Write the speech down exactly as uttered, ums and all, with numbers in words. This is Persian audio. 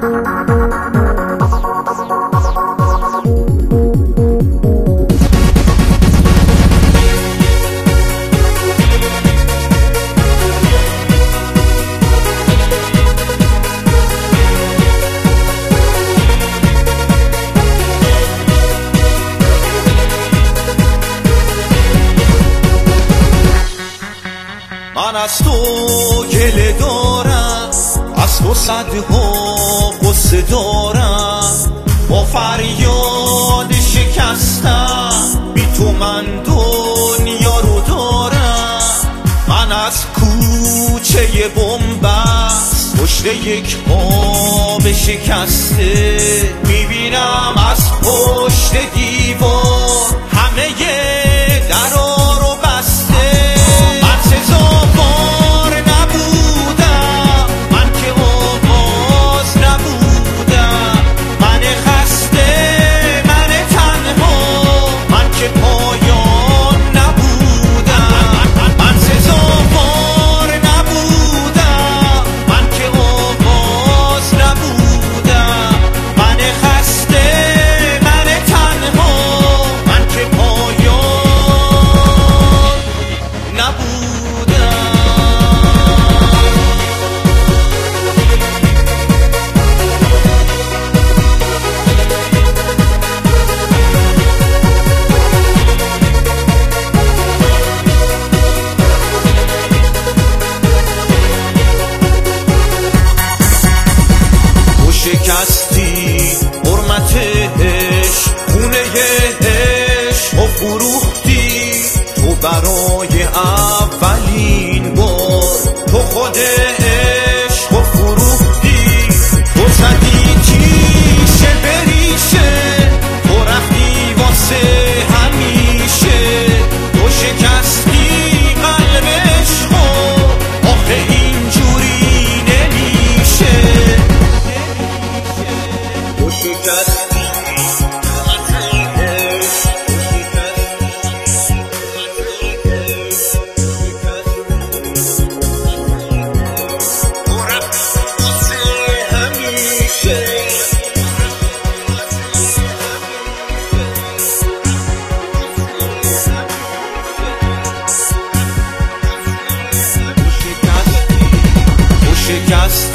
من از تو گله دارم، از تو صدها قصه دارم، با فریاد شکستم، بی تو من دنیا رو دارم. من از کوچه بنبست پشت یک آب شکسته میبینم از پشت دیوار همه درا رو بسته. من سزاوار نبودم، من که آواز نبودم، من خسته، من تنها، من که پایان نبودم. من سزاوار نبودم، من که آواز نبودم، من خسته، من تنها، من که پایان نبودم. تو شکستی حرمتش، خونه عشق و فروختی. تو برای اولین بار تو خود عشق و فروختی. تو زدی تیشه بریشه، تو رفتی واسه همیشه. تو شکستی قلب عشقو، آخه اینجوری نمیشه. تو شکستی شکستی